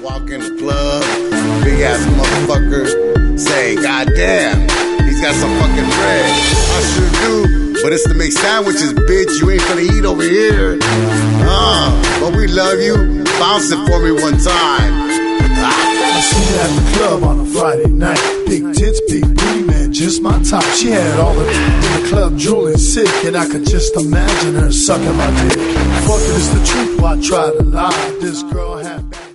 walk in the club, big ass motherfucker, say, God damn, he's got some fucking bread. I sure do, but it's to make sandwiches, bitch. You ain't finna eat over here. But we love you. Bounce it for me one time. I seen her at the club on a Friday night. Big tits, big booty, man, just my type. She had all of it in the club, drooling sick, and I could just imagine her sucking my dick. Fuck it, it's the truth, why try to lie? This girl had bad